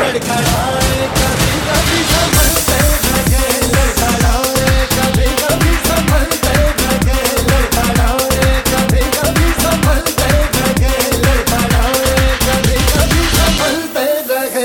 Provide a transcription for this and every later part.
लड़खड़ाए कभी कभी संभलते लगे, लड़खड़ाए कभी कभी संभलते लगे, लड़खड़ाए कभी कभी संभलते लगे, लड़खड़ाए कभी कभी संभलते लगे।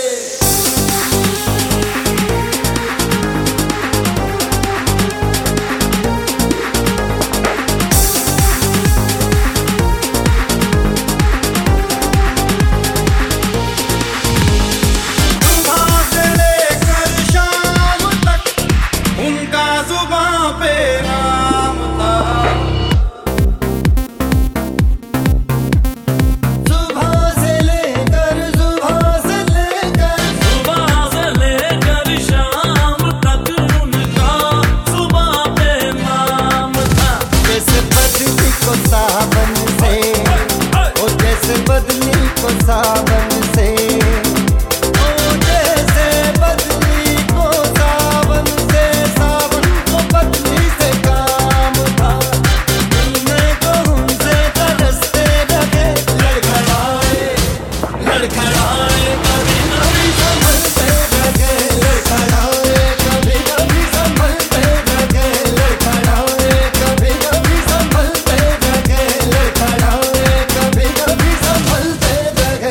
सावन से ओ जैसे बदली को सावन से, ओ जैसे बदली को सावन से, सावन को बदली से काम था। मिलने को हमसे तरसते लगे, लड़खड़ाए लड़खड़ाए कभी कभी संभलते लगे, लड़खड़ाए कभी कभी संभलते लगे, लड़खड़ाए कभी कभी संभलते लगे, लड़खड़ाए कभी कभी संभलते लगे।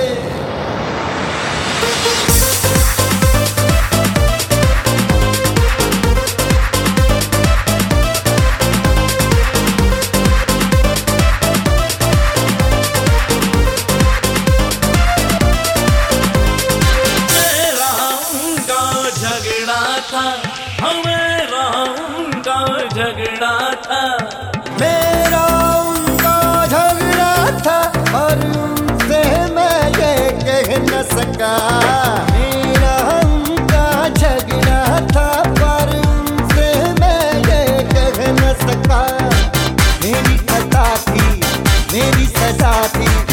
झगड़ा था, मेरा उनका झगड़ा था और उनसे मैं ये कह न सका। मेरा उनका झगड़ा था पर उनसे मैं ये कह न सका। मेरी खता थी, मेरी सजा थी,